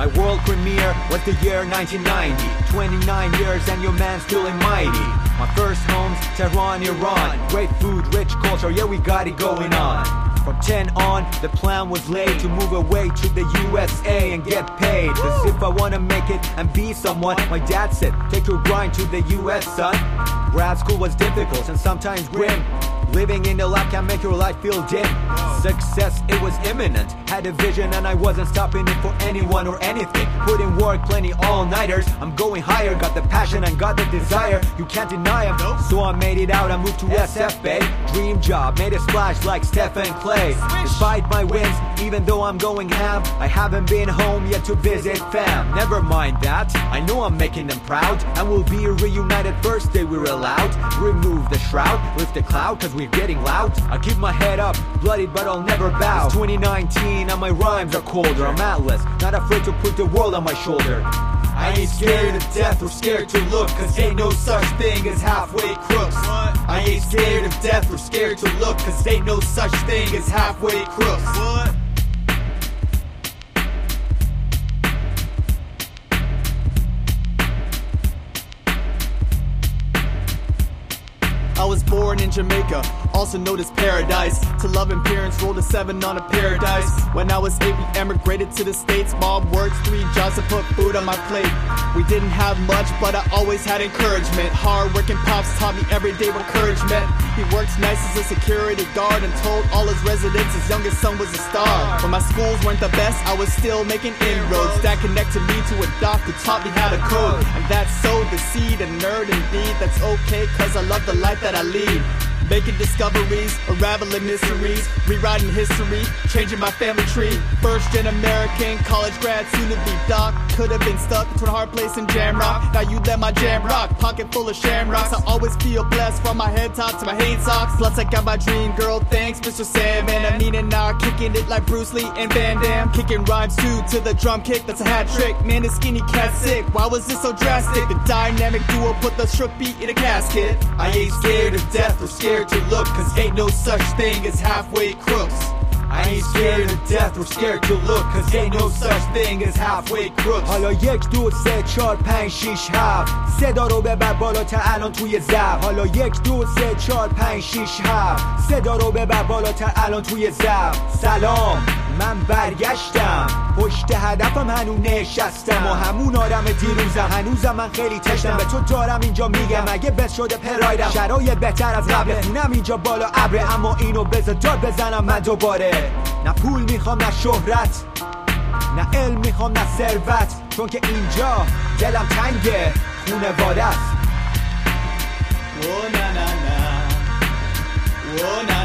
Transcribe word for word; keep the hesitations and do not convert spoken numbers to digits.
My world premiere was the year nineteen ninety. Twenty-nine years and your man's still in mighty. My first home's Tehran, Iran. Great food, rich culture, yeah, we got it going on. From ten on, the plan was laid to move away to the U S A and get paid. Cause if I wanna make it and be someone, my dad said, take your grind to the U S, son. Grad school was difficult and sometimes grim. Living in the lab can make your life feel dim. Success, it was imminent. Had a vision and I wasn't stopping it for anyone or anything. Put in work, plenty all-nighters. I'm going higher, got the passion and got the desire. You can't deny them. So I made it out, I moved to S F, babe. Dream job, made a splash like Stephen Clay. Despite my wins, even though I'm going ham, I haven't been home yet to visit fam. Never mind that, I know I'm making them proud. And we'll be reunited first day we're allowed. Remove the shroud, lift the cloud, cause we're getting loud. I keep my head up, bloody but I'll never bow. It's twenty nineteen and my rhymes are colder. I'm atlas, not afraid to put the world on my shoulder. I ain't scared of death or scared to look, cause ain't no such thing as halfway crooks. I ain't scared of death or scared to look, cause ain't no such thing as halfway crooks. What? I was born in Jamaica, also known as paradise. To loving parents, rolled a seven on a paradise. When I was eight, we emigrated to the States. Mom worked three jobs to put food on my plate. We didn't have much, but I always had encouragement. Hard-working pops taught me everyday encouragement. He worked nice as a security guard and told all his residents his youngest son was a star. When my schools weren't the best, I was still making inroads. That connected me to a doc who taught me how to code. And that sowed the seed, a nerd indeed. That's okay, cause I love the life that I lead. Making discoveries, unraveling mysteries, rewriting history, changing my family tree. First gen American, college grad, soon to be doc. Could have been stuck between a hard place and jam rock. Now you let my jam rock, pocket full of shamrocks. I always feel blessed from my head top to my hay socks. Plus I got my dream girl, thanks Mister Sandman. I mean it now, kicking it like Bruce Lee and Van Damme. Kicking rhymes too to the drum kick, that's a hat trick. Man, this skinny cat sick, why was this so drastic? The dynamic duo put the shook beat in a casket. I ain't scared of death or scared to look, cause ain't no such thing as halfway crooks. I ain't scared of death or scared to look, cause ain't no such thing as halfway crooks. حالا یک دو سه چار پنج شیش هفت صدا رو ببر بالاتر الان توی زب. حالا یک دو سه چار پنج شیش هفت صدا رو ببر بالاتر الان توی زب. سلام، من برگشتم، پشت هدفم هنوز نشستم و همون آدم دیروزم. هنوزم من خیلی تشنم، به تو دارم اینجا میگم اگه بس شده پرایدم. شرایط بهتر از قبله، خونم اینجا بالا ابره، اما اینو بذار داد بزنم من دوباره. نه پول میخوام نه شهرت، نه علم میخوام نه ثروت، چون که اینجا دلم تنگه، خونواده است. Oh na na na, oh na